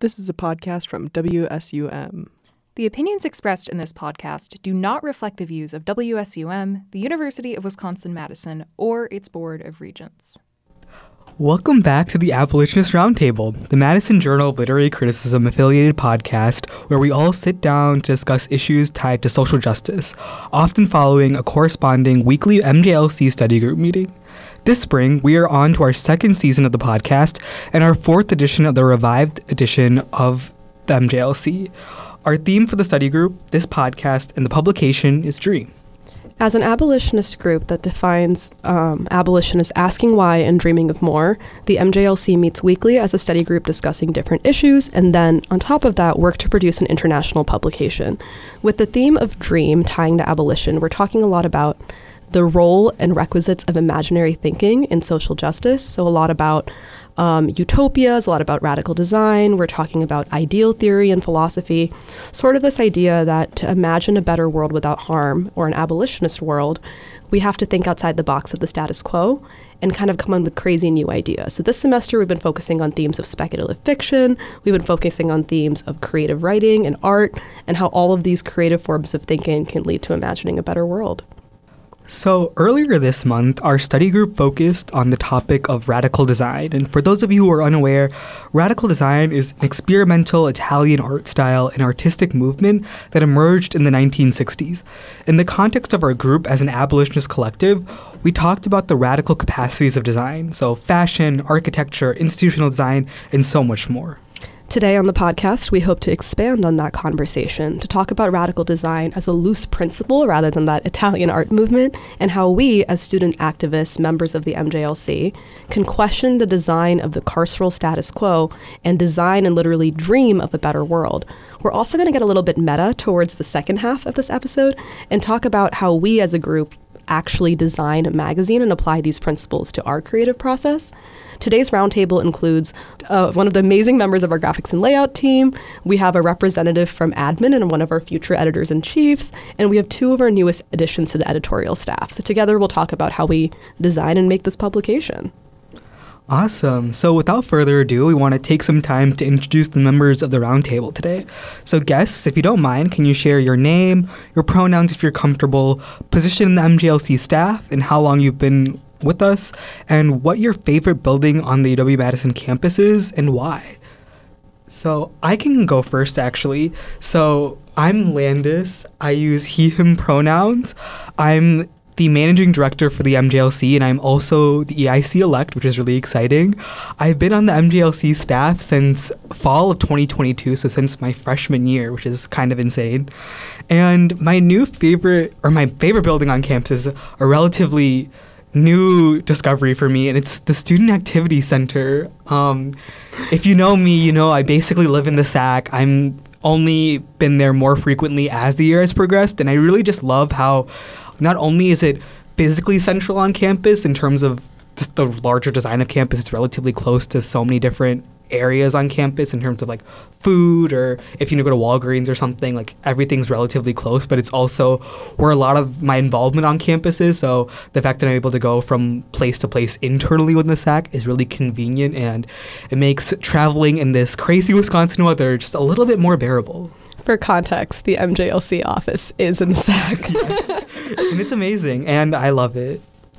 This is a podcast from WSUM. The opinions expressed in this podcast do not reflect the views of WSUM, the University of Wisconsin-Madison, or its Board of Regents. Welcome back to the Abolitionist Roundtable, the Madison Journal of Literary Criticism affiliated podcast where we all sit down to discuss issues tied to social justice, often following a corresponding weekly MJLC study group meeting. This spring, we are on to our second season of the podcast and our fourth edition of the revived edition of the MJLC. Our theme for the study group, this podcast, and the publication is Dream. As an abolitionist group that defines abolition as asking why and dreaming of more, the MJLC meets weekly as a study group discussing different issues, and then, on top of that, work to produce an international publication. With the theme of dream tying to abolition, we're talking a lot about the role and requisites of imaginary thinking in social justice, so a lot about utopias, a lot about radical design. We're talking about ideal theory and philosophy, sort of this idea that to imagine a better world without harm, or an abolitionist world, we have to think outside the box of the status quo and kind of come up with crazy new ideas. So this semester we've been focusing on themes of speculative fiction, we've been focusing on themes of creative writing and art, and how all of these creative forms of thinking can lead to imagining a better world. So earlier this month, our study group focused on the topic of radical design. And for those of you who are unaware, radical design is an experimental Italian art style and artistic movement that emerged in the 1960s. In the context of our group as an abolitionist collective, we talked about the radical capacities of design, so fashion, architecture, institutional design, and so much more. Today on the podcast, we hope to expand on that conversation to talk about radical design as a loose principle rather than that Italian art movement, and how we, as student activists, members of the MJLC, can question the design of the carceral status quo and design and literally dream of a better world. We're also going to get a little bit meta towards the second half of this episode and talk about how we as a group actually design a magazine and apply these principles to our creative process. Today's roundtable includes one of the amazing members of our graphics and layout team. We have a representative from admin and one of our future editors-in-chiefs, and we have two of our newest additions to the editorial staff. So together we'll talk about how we design and make this publication. Awesome. So without further ado, we want to take some time to introduce the members of the roundtable today. So guests, if you don't mind, can you share your name, your pronouns if you're comfortable, position in the MJLC staff, and how long you've been with us, and what your favorite building on the UW-Madison campus is and why? So I can go first, actually. So I'm Landis. I use he, him pronouns. I'm the managing director for the MJLC, and I'm also the EIC elect, which is really exciting. I've been on the MJLC staff since fall of 2022, so since my freshman year, which is kind of insane. And my favorite building on campus is a relatively new discovery for me, and it's the Student Activity Center. If you know me, you know I basically live in the SAC. I'm only been there more frequently as the year has progressed, and I really just love how not only is it physically central on campus in terms of just the larger design of campus, it's relatively close to so many different areas on campus in terms of like food, or if you go to Walgreens or something, like everything's relatively close, but it's also where a lot of my involvement on campus is. So the fact that I'm able to go from place to place internally within the SAC is really convenient, and it makes traveling in this crazy Wisconsin weather just a little bit more bearable. For context, the MJLC office is in the SAC. Yes. And it's amazing, and I love it.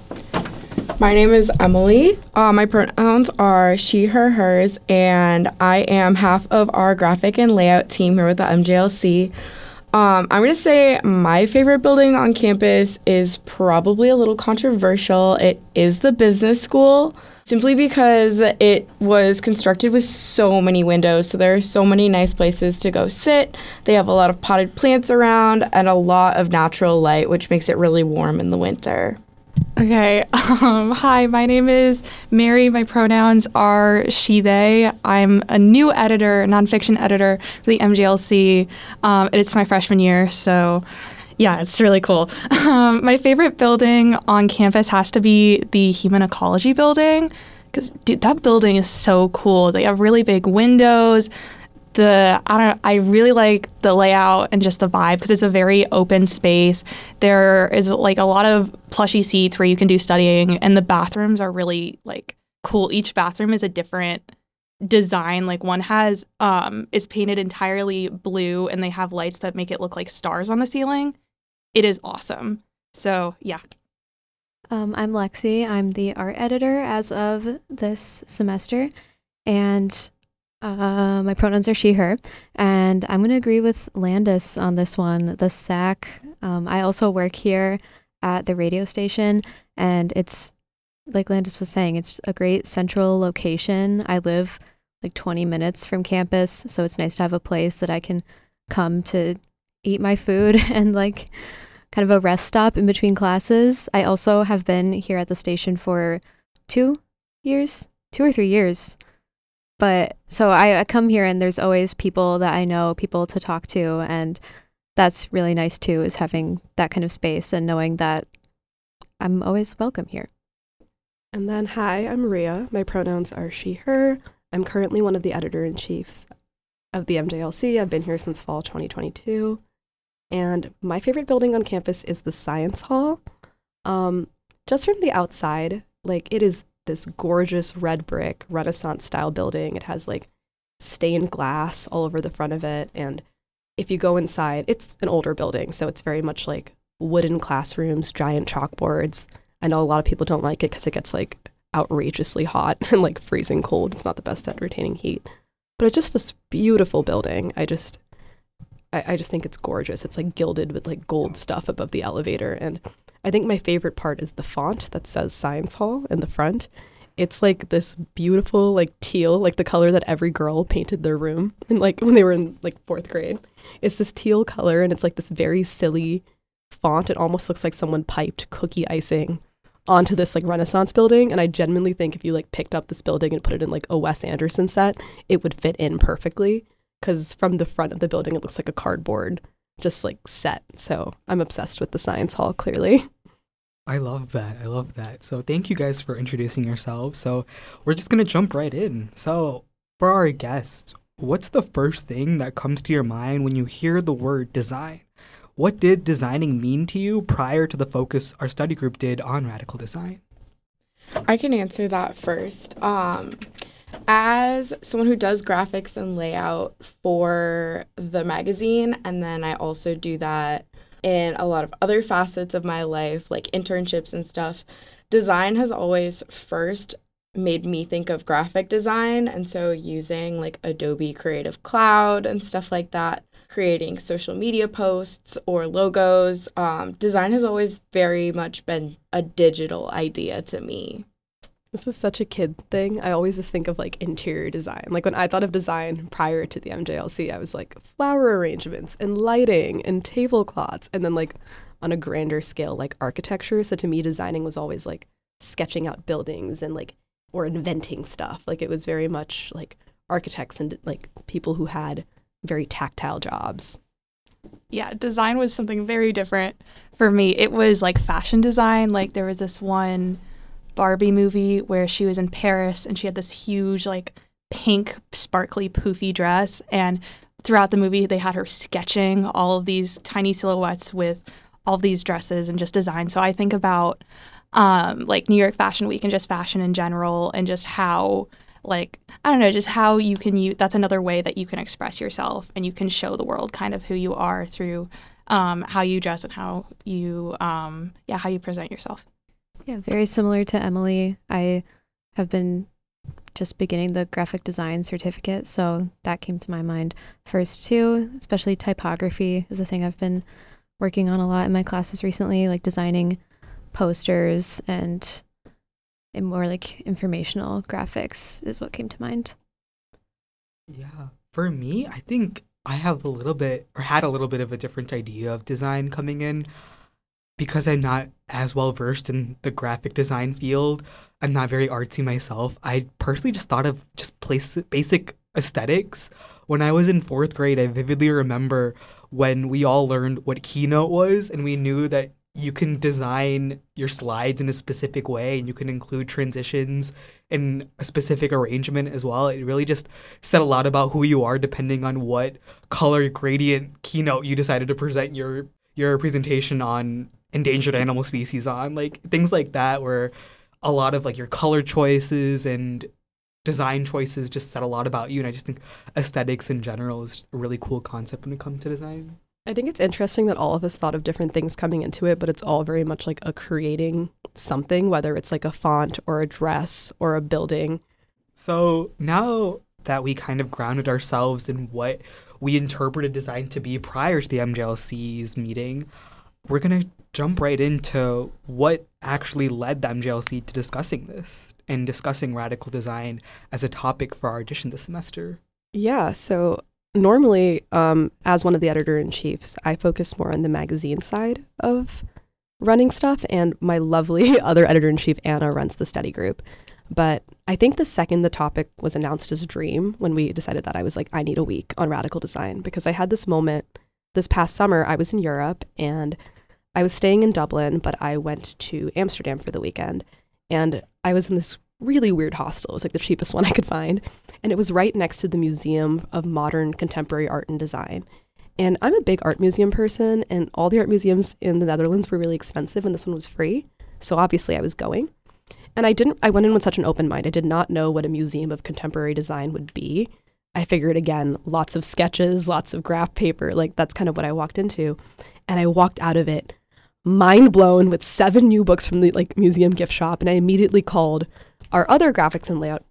My name is Emily. My pronouns are she, her, hers, and I am half of our graphic and layout team here with the MJLC. I'm going to say my favorite building on campus is probably a little controversial. It is the business school, simply because it was constructed with so many windows, so there are so many nice places to go sit. They have a lot of potted plants around and a lot of natural light, which makes it really warm in the winter. Okay. Hi, my name is Mary. My pronouns are she, they. I'm a new editor, nonfiction editor for the MJLC. It's my freshman year, so yeah, it's really cool. My favorite building on campus has to be the Human Ecology building, because that building is so cool. They have really big windows. I really like the layout and just the vibe because it's a very open space. There is like a lot of plushy seats where you can do studying, and the bathrooms are really like cool. Each bathroom is a different design. Like one has is painted entirely blue and they have lights that make it look like stars on the ceiling. It is awesome. So yeah. I'm Lexi. I'm the art editor as of this semester, and my pronouns are she, her, and I'm going to agree with Landis on this one. The SAC, I also work here at the radio station, and it's, like Landis was saying, it's a great central location. I live like 20 minutes from campus, so it's nice to have a place that I can come to eat my food and like kind of a rest stop in between classes. I also have been here at the station for 2 or 3 years. But so I come here and there's always people that I know, people to talk to, and that's really nice too, is having that kind of space and knowing that I'm always welcome here. And then, hi, I'm Maria. My pronouns are she, her. I'm currently one of the editor-in-chiefs of the MJLC. I've been here since fall 2022. And my favorite building on campus is the Science Hall. Just from the outside, like it is this gorgeous red brick Renaissance style building. It has like stained glass all over the front of it. And if you go inside, it's an older building. So it's very much like wooden classrooms, giant chalkboards. I know a lot of people don't like it because it gets like outrageously hot and like freezing cold. It's not the best at retaining heat. But it's just this beautiful building. I just think it's gorgeous. It's like gilded with like gold stuff above the elevator. And I think my favorite part is the font that says Science Hall in the front. It's like this beautiful like teal, like the color that every girl painted their room in like when they were in like 4th grade. It's this teal color and it's like this very silly font. It almost looks like someone piped cookie icing onto this like Renaissance building. And I genuinely think if you like picked up this building and put it in like a Wes Anderson set, it would fit in perfectly. Because from the front of the building, it looks like a cardboard, just like set. So I'm obsessed with the Science Hall, clearly. I love that. I love that. So thank you guys for introducing yourselves. So we're just going to jump right in. So for our guests, what's the first thing that comes to your mind when you hear the word design? What did designing mean to you prior to the focus our study group did on radical design? I can answer that first. As someone who does graphics and layout for the magazine, and then I also do that in a lot of other facets of my life, like internships and stuff, design has always first made me think of graphic design. And so using like Adobe Creative Cloud and stuff like that, creating social media posts or logos, design has always very much been a digital idea to me. This is such a kid thing. I always just think of like interior design. Like when I thought of design prior to the MJLC, I was like flower arrangements and lighting and tablecloths. And then like on a grander scale, like architecture. So to me, designing was always like sketching out buildings and like, or inventing stuff. Like it was very much like architects and like people who had very tactile jobs. Yeah, design was something very different for me. It was like fashion design. Like there was this one Barbie movie where she was in Paris and she had this huge like pink sparkly poofy dress, and throughout the movie they had her sketching all of these tiny silhouettes with all of these dresses and just design. So I think about like New York Fashion Week and just fashion in general, and just how like I don't know, just how you can use that's another way that you can express yourself and you can show the world kind of who you are through how you dress and how you how you present yourself. Yeah, very similar to Emily. I have been just beginning the graphic design certificate, so that came to my mind first too. Especially typography is a thing I've been working on a lot in my classes recently, like designing posters and more like informational graphics is what came to mind. Yeah, for me, I think I have a little bit or had a little bit of a different idea of design coming in. Because I'm not as well versed in the graphic design field, I'm not very artsy myself. I personally just thought of just basic aesthetics. When I was in 4th grade, I vividly remember when we all learned what Keynote was, and we knew that you can design your slides in a specific way and you can include transitions in a specific arrangement as well. It really just said a lot about who you are depending on what color gradient Keynote you decided to present your presentation on endangered animal species on, like things like that, where a lot of like your color choices and design choices just said a lot about you. And I just think aesthetics in general is just a really cool concept when it comes to design. I think it's interesting that all of us thought of different things coming into it, but it's all very much like a creating something, whether it's like a font or a dress or a building. So now that we kind of grounded ourselves in what we interpreted design to be prior to the MJLC's meeting, we're going to jump right into what actually led the MJLC to discussing this and discussing radical design as a topic for our edition this semester. Yeah, so normally, as one of the editor-in-chiefs, I focus more on the magazine side of running stuff, and my lovely other editor-in-chief, Anna, runs the study group. But I think the second the topic was announced as a dream, when we decided that, I was like, I need a week on radical design, because I had this moment this past summer. I was in Europe, and I was staying in Dublin, but I went to Amsterdam for the weekend, and I was in this really weird hostel. It was like the cheapest one I could find, and it was right next to the Museum of Modern Contemporary Art and Design. And I'm a big art museum person, and all the art museums in the Netherlands were really expensive, and this one was free, so obviously I was going. And I went in with such an open mind. I did not know what a museum of contemporary design would be. I figured, again, lots of sketches, lots of graph paper, like that's kind of what I walked into. And I walked out of it mind blown with 7 new books from the like museum gift shop, and I immediately called our other graphics and layout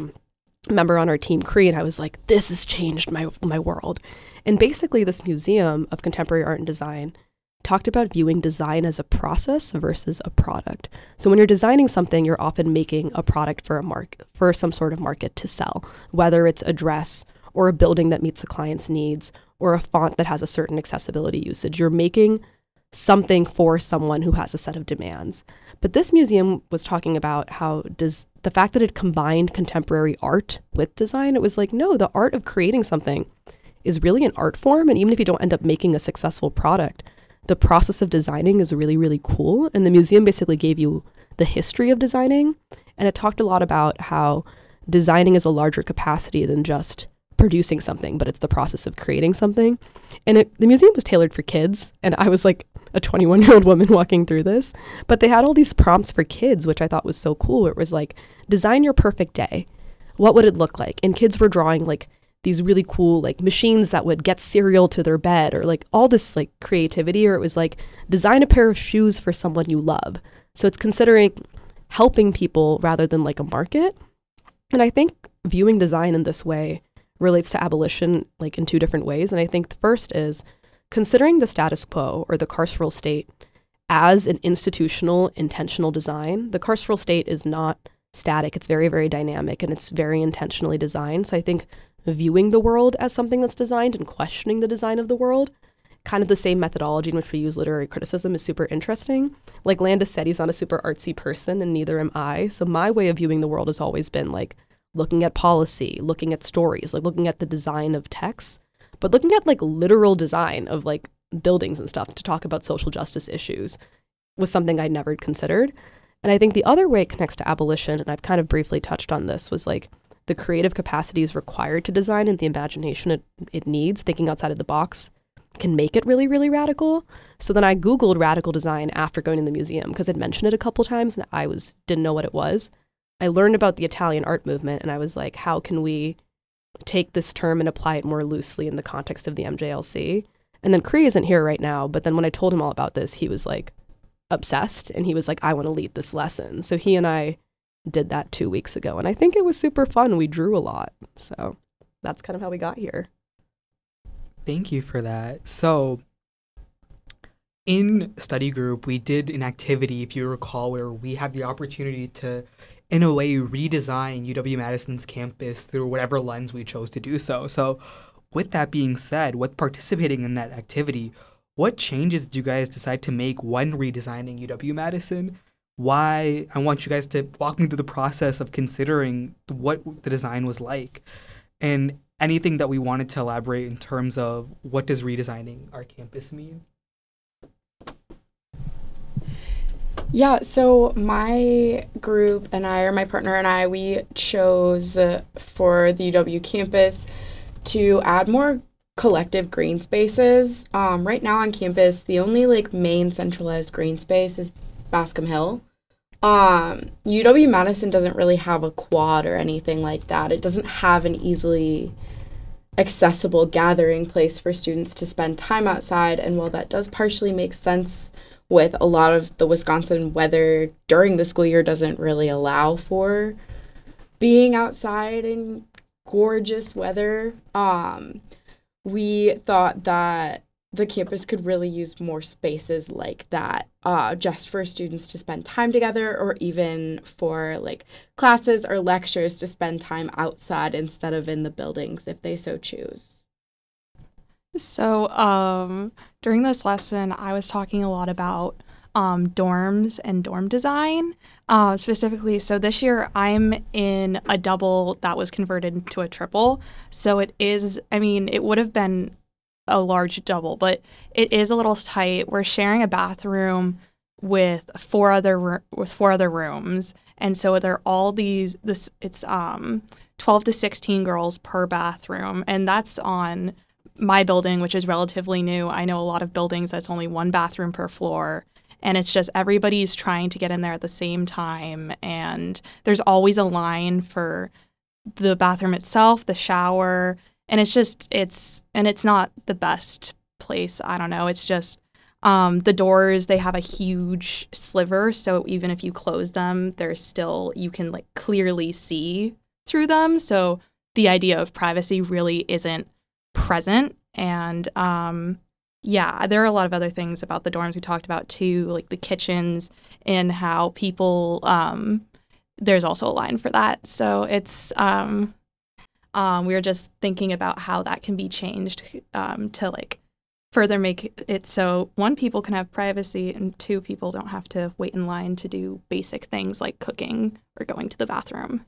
member on our team, Cree, and I was like, this has changed my world. And basically this museum of contemporary art and design talked about viewing design as a process versus a product. So when you're designing something, you're often making a product for some sort of market to sell, whether it's a dress or a building that meets the client's needs or a font that has a certain accessibility usage. You're making something for someone who has a set of demands. But this museum was talking about how the fact that it combined contemporary art with design, it was like, no, the art of creating something is really an art form. And even if you don't end up making a successful product, the process of designing is really, really cool. And the museum basically gave you the history of designing. And it talked a lot about how designing is a larger capacity than just producing something, but it's the process of creating something. And the museum was tailored for kids. And I was like a 21-year-old woman walking through this. But they had all these prompts for kids, which I thought was so cool. It was like, design your perfect day. What would it look like? And kids were drawing like these really cool like machines that would get cereal to their bed, or like all this like creativity. Or it was like, design a pair of shoes for someone you love. So it's considering helping people rather than like a market. And I think viewing design in this way relates to abolition like in 2 different ways. And I think the first is considering the status quo or the carceral state as an institutional intentional design. The carceral state is not static. It's very, very dynamic, and it's very intentionally designed. So I think viewing the world as something that's designed and questioning the design of the world, kind of the same methodology in which we use literary criticism, is super interesting. Like Landis said, he's not a super artsy person, and neither am I. So my way of viewing the world has always been like looking at policy, looking at stories, like looking at the design of texts, but looking at like literal design of like buildings and stuff to talk about social justice issues was something I'd never considered. And I think the other way it connects to abolition, and I've kind of briefly touched on this, was like the creative capacities required to design and the imagination it needs, thinking outside of the box, can make it really, really radical. So then I Googled radical design after going to the museum because I'd mentioned it a couple times and I didn't know what it was. I learned about the Italian art movement, and I was like, how can we take this term and apply it more loosely in the context of the MJLC? And then Cree isn't here right now, but then when I told him all about this, he was like obsessed, and he was like, I want to lead this lesson. So he and I did that 2 weeks ago, and I think it was super fun. We drew a lot. So that's kind of how we got here. Thank you for that. So in study group, we did an activity, if you recall, where we had the opportunity to, in a way, redesign UW-Madison's campus through whatever lens we chose to do so. So with that being said, with participating in that activity, what changes did you guys decide to make when redesigning UW-Madison? Why? I want you guys to walk me through the process of considering what the design was like, and anything that we wanted to elaborate in terms of what does redesigning our campus mean? Yeah, so my group and I, or my partner and I, we chose for the UW campus to add more collective green spaces. Right now on campus, the only like main centralized green space is Bascom Hill. UW-Madison doesn't really have a quad or anything like that. It doesn't have an easily accessible gathering place for students to spend time outside, and while that does partially make sense with a lot of the Wisconsin weather during the school year doesn't really allow for being outside in gorgeous weather, we thought that the campus could really use more spaces like that, just for students to spend time together, or even for like classes or lectures to spend time outside instead of in the buildings if they so choose. So during this lesson, I was talking a lot about dorms and dorm design specifically. So this year I'm in a double that was converted into a triple. So it is, I mean, it would have been a large double, but it is a little tight. We're sharing a bathroom with four other rooms, and so they're all it's 12 to 16 girls per bathroom, and that's on my building, which is relatively new. I know a lot of buildings that's only one bathroom per floor, and it's just everybody's trying to get in there at the same time, and there's always a line for the bathroom itself, the shower. And it's not the best place. I don't know. It's just the doors, they have a huge sliver. So even if you close them, there's still, you can like clearly see through them. So the idea of privacy really isn't present. And yeah, there are a lot of other things about the dorms we talked about too, like the kitchens and how people, there's also a line for that. So it's, we were just thinking about how that can be changed to like further make it so one, people can have privacy, and two, people don't have to wait in line to do basic things like cooking or going to the bathroom.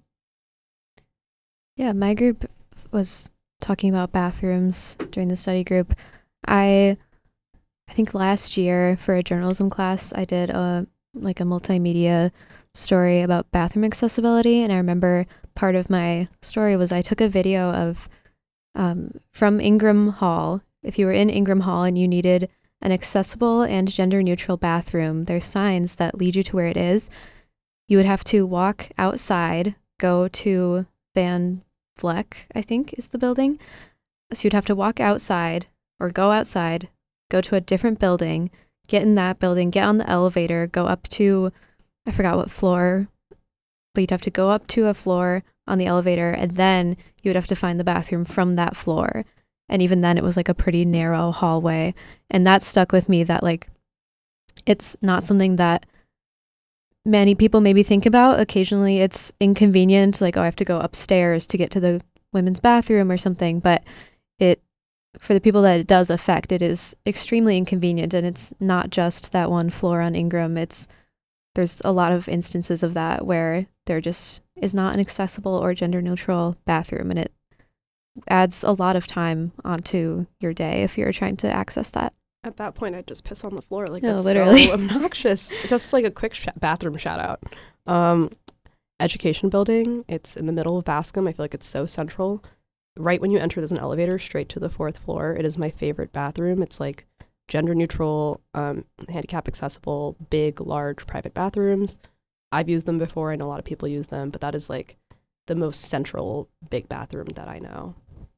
Yeah, my group was talking about bathrooms during the study group. I think last year for a journalism class, I did a multimedia story about bathroom accessibility, and I remember part of my story was I took a video of from Ingram Hall. If you were in Ingram Hall and you needed an accessible and gender-neutral bathroom, there's signs that lead you to where it is. You would have to walk outside, go to Van Vleck, I think is the building. So you'd have to walk outside or go outside, go to a different building, get in that building, get on the elevator, go up to, I forgot what floor, but you'd have to go up to a floor on the elevator, and then you would have to find the bathroom from that floor. And even then it was like a pretty narrow hallway. And that stuck with me, that like it's not something that many people maybe think about. Occasionally it's inconvenient, like, oh, I have to go upstairs to get to the women's bathroom or something. But for the people that it does affect, it is extremely inconvenient. And it's not just that one floor on Ingram. There's a lot of instances of that where there just is not an accessible or gender neutral bathroom, and it adds a lot of time onto your day if you're trying to access that. At that point, I'd just piss on the floor. Like, No, that's literally. so obnoxious. Just like a quick bathroom shout out. Education building. It's in the middle of Bascom. I feel like it's so central. Right when you enter, there's an elevator straight to the 4th floor. It is my favorite bathroom. It's like gender neutral, handicap accessible, big, large private bathrooms. I've used them before. I know a lot of people use them, but that is like the most central big bathroom that I know.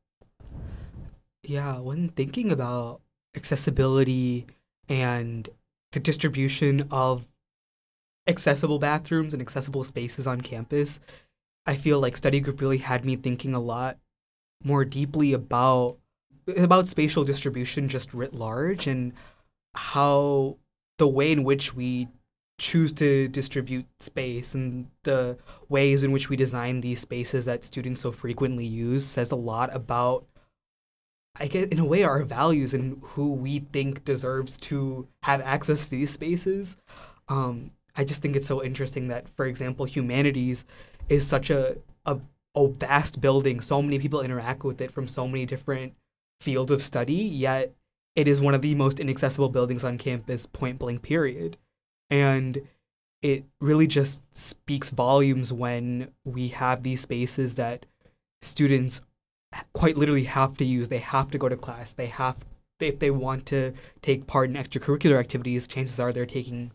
Yeah, when thinking about accessibility and the distribution of accessible bathrooms and accessible spaces on campus, I feel like study group really had me thinking a lot more deeply about spatial distribution just writ large, and how the way in which we choose to distribute space and the ways in which we design these spaces that students so frequently use says a lot about, I guess, in a way, our values and who we think deserves to have access to these spaces. I just think it's so interesting that, for example, humanities is such a vast building. So many people interact with it from so many different fields of study, yet it is one of the most inaccessible buildings on campus, point blank, period. And it really just speaks volumes when we have these spaces that students quite literally have to use. They have to go to class. If they want to take part in extracurricular activities, chances are they're taking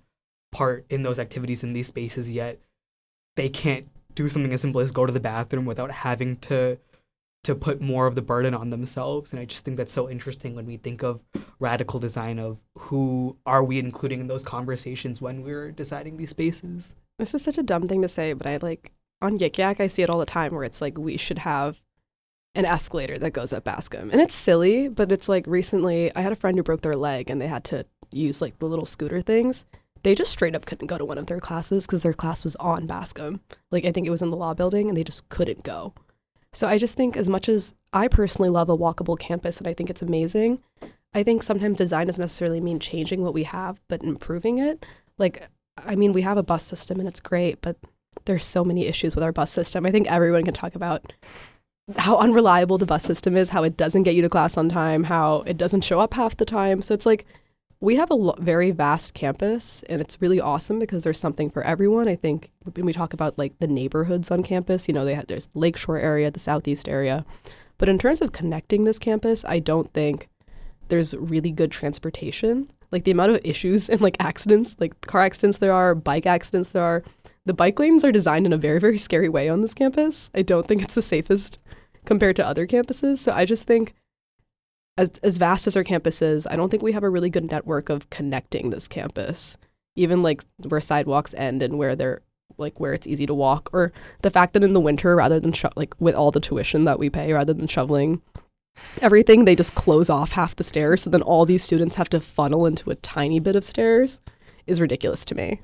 part in those activities in these spaces, yet they can't do something as simple as go to the bathroom without having to put more of the burden on themselves. And I just think that's so interesting when we think of radical design, of who are we including in those conversations when we're deciding these spaces. This is such a dumb thing to say, but I like on Yik Yak, I see it all the time where it's like we should have an escalator that goes up Bascom. And it's silly, but it's like recently I had a friend who broke their leg and they had to use like the little scooter things. They just straight up couldn't go to one of their classes because their class was on Bascom. Like I think it was in the law building and they just couldn't go. So I just think as much as I personally love a walkable campus and I think it's amazing, I think sometimes design doesn't necessarily mean changing what we have, but improving it. Like, I mean, we have a bus system and it's great, but there's so many issues with our bus system. I think everyone can talk about how unreliable the bus system is, how it doesn't get you to class on time, how it doesn't show up half the time. So it's like, we have a very vast campus and it's really awesome because there's something for everyone. I think when we talk about like the neighborhoods on campus, you know, there's the Lakeshore area, the Southeast area. But in terms of connecting this campus, I don't think there's really good transportation. Like the amount of issues and like accidents, like car accidents there are, bike accidents there are. The bike lanes are designed in a very, very scary way on this campus. I don't think it's the safest compared to other campuses. So I just think as vast as our campus is, I don't think we have a really good network of connecting this campus, even like where sidewalks end and where they're like where it's easy to walk, or the fact that in the winter, rather than like with all the tuition that we pay, rather than shoveling everything, they just close off half the stairs. So then all these students have to funnel into a tiny bit of stairs is ridiculous to me.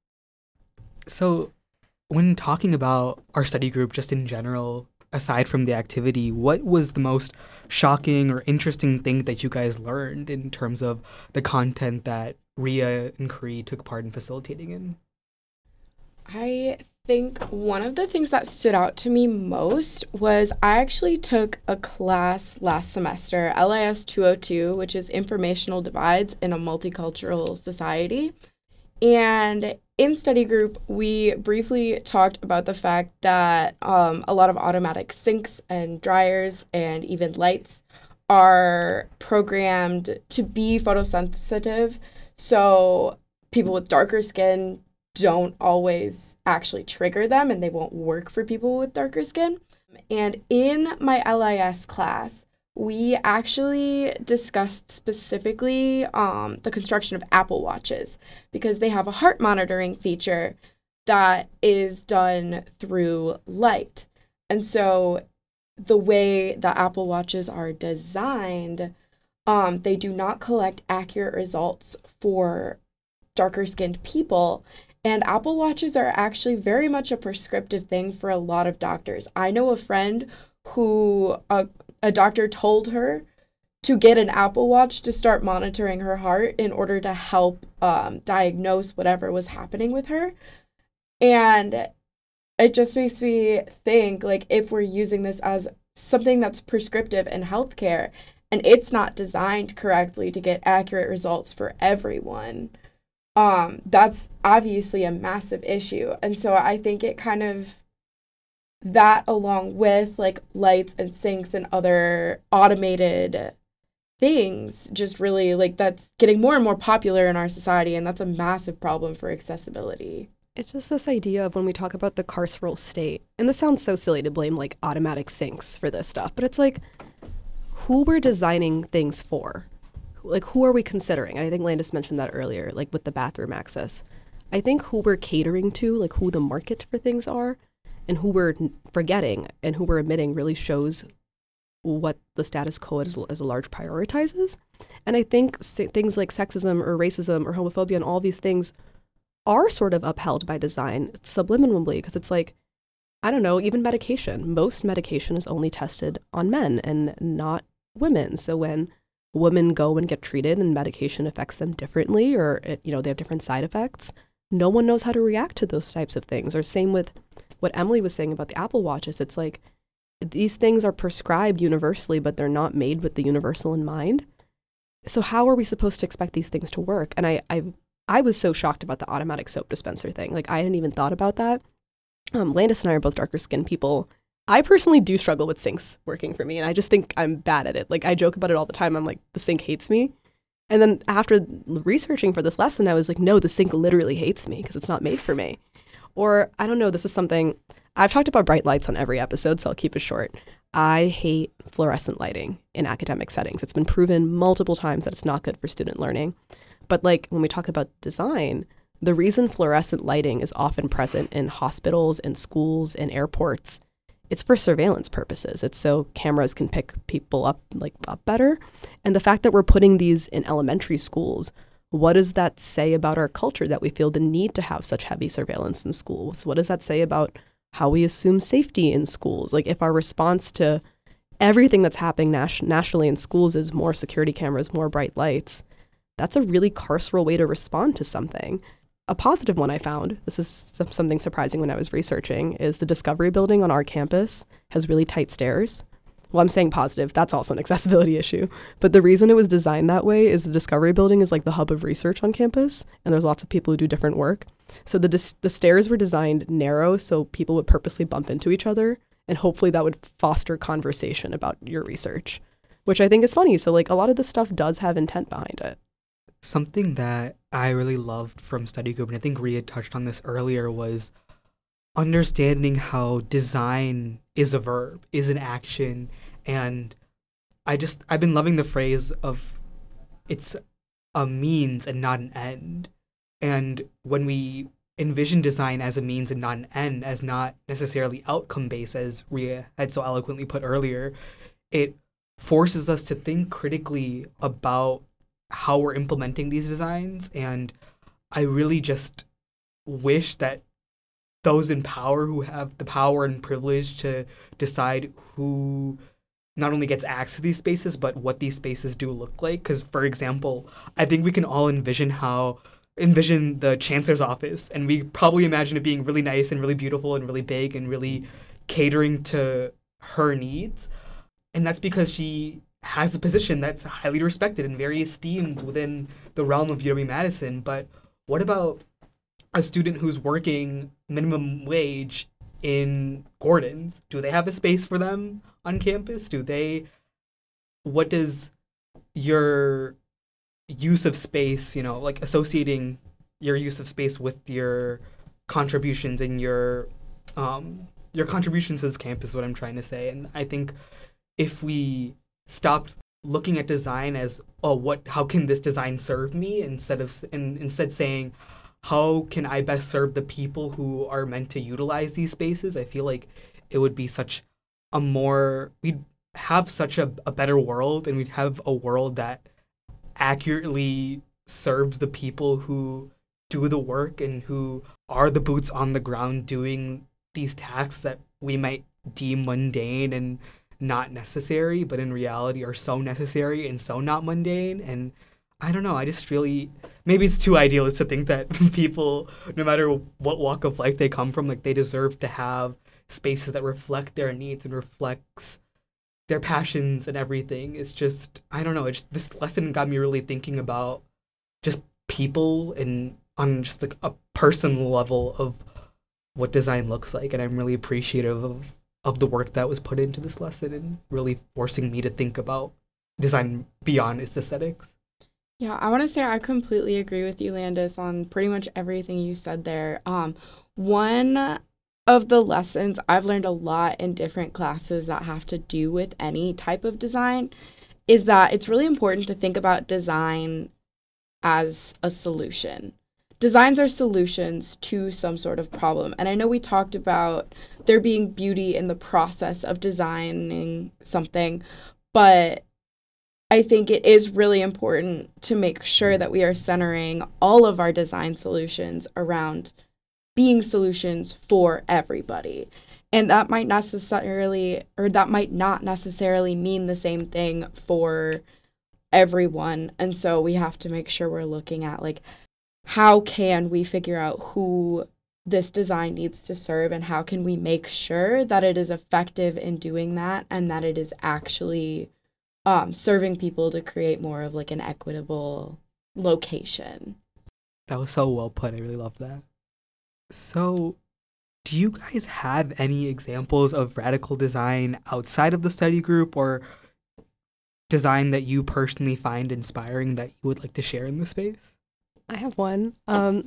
So when talking about our study group just in general, aside from the activity, what was the most shocking or interesting thing that you guys learned in terms of the content that Ria and Cree took part in facilitating in? I think one of the things that stood out to me most was I actually took a class last semester, LIS 202, which is Informational Divides in a Multicultural Society. And in study group, we briefly talked about the fact that a lot of automatic sinks and dryers and even lights are programmed to be photosensitive. So people with darker skin don't always actually trigger them and they won't work for people with darker skin. And in my LIS class, we actually discussed specifically the construction of Apple Watches because they have a heart monitoring feature that is done through light. And so the way that Apple Watches are designed, they do not collect accurate results for darker skinned people. And Apple Watches are actually very much a prescriptive thing for a lot of doctors. I know a friend who a doctor told her to get an Apple Watch to start monitoring her heart in order to help diagnose whatever was happening with her. And it just makes me think, like, if we're using this as something that's prescriptive in healthcare and it's not designed correctly to get accurate results for everyone, that's obviously a massive issue. And so I think it kind of, that along with like lights and sinks and other automated things, just really like that's getting more and more popular in our society, and that's a massive problem for accessibility. It's just this idea of when we talk about the carceral state, and this sounds so silly to blame like automatic sinks for this stuff, but it's like who we're designing things for. Like, who are we considering? And I think Landis mentioned that earlier, like with the bathroom access. I think who we're catering to, like who the market for things are, and who we're forgetting and who we're omitting really shows what the status quo as a large prioritizes. And I think things like sexism or racism or homophobia and all these things are sort of upheld by design subliminally, because it's like, I don't know, even medication. Most medication is only tested on men and not women. So when women go and get treated and medication affects them differently, or they have different side effects, no one knows how to react to those types of things. Or same with what Emily was saying about the Apple Watches. It's like these things are prescribed universally, but they're not made with the universal in mind. So how are we supposed to expect these things to work? And I was so shocked about the automatic soap dispenser thing. Like, I hadn't even thought about that. Landis and I are both darker skinned people. I personally do struggle with sinks working for me, and I just think I'm bad at it. Like, I joke about it all the time. I'm like, the sink hates me. And then after researching for this lesson, I was like, no, the sink literally hates me because it's not made for me. Or I don't know, this is something, I've talked about bright lights on every episode, so I'll keep it short. I hate fluorescent lighting in academic settings. It's been proven multiple times that it's not good for student learning. But like when we talk about design, the reason fluorescent lighting is often present in hospitals and schools and airports, it's for surveillance purposes. It's so cameras can pick people up better. And the fact that we're putting these in elementary schools, what does that say about our culture that we feel the need to have such heavy surveillance in schools? What does that say about how we assume safety in schools? Like if our response to everything that's happening nationally in schools is more security cameras, more bright lights, that's a really carceral way to respond to something. A positive one I found, this is something surprising when I was researching, is the Discovery Building on our campus has really tight stairs. Well, I'm saying positive, that's also an accessibility issue. But the reason it was designed that way is the Discovery Building is like the hub of research on campus, and there's lots of people who do different work. So the stairs were designed narrow so people would purposely bump into each other, and hopefully that would foster conversation about your research, which I think is funny. So like a lot of this stuff does have intent behind it. Something that I really loved from study group, and I think Rhea touched on this earlier, was understanding how design is a verb, is an action. And I've been loving the phrase of it's a means and not an end. And when we envision design as a means and not an end, as not necessarily outcome based, as Rhea had so eloquently put earlier, it forces us to think critically about how we're implementing these designs. And I really just wish that those in power who have the power and privilege to decide who not only gets access to these spaces, but what these spaces do look like. Because, for example, I think we can all envision the chancellor's office, and we probably imagine it being really nice and really beautiful and really big and really catering to her needs. And that's because she has a position that's highly respected and very esteemed within the realm of UW-Madison. But what about a student who's working minimum wage in Gordon's? Do they have a space for them on campus? What does your use of space, like associating your use of space with your contributions and your contributions to this campus is what I'm trying to say. And I think if we stopped looking at design as, how can this design serve me, instead saying, how can I best serve the people who are meant to utilize these spaces, I feel like it would be we'd have such a better world, and we'd have a world that accurately serves the people who do the work and who are the boots on the ground doing these tasks that we might deem mundane and not necessary, but in reality are so necessary and so not mundane. And I don't know, I just really, maybe it's too idealist to think that people, no matter what walk of life they come from, like they deserve to have spaces that reflect their needs and reflects their passions and everything. It's just, I don't know, this lesson got me really thinking about just people and on just like a personal level of what design looks like. And I'm really appreciative of the work that was put into this lesson and really forcing me to think about design beyond its aesthetics. Yeah, I want to say I completely agree with you, Landis, on pretty much everything you said there. One of the lessons I've learned a lot in different classes that have to do with any type of design is that it's really important to think about design as a solution. Designs are solutions to some sort of problem. And I know we talked about there being beauty in the process of designing something, but I think it is really important to make sure that we are centering all of our design solutions around being solutions for everybody. And that might not necessarily mean the same thing for everyone. And so we have to make sure we're looking at like, how can we figure out who this design needs to serve, and how can we make sure that it is effective in doing that and that it is actually serving people to create more of like an equitable location. That was so well put. I really love that. So, do you guys have any examples of radical design outside of the study group, or design that you personally find inspiring that you would like to share in the space? I have one.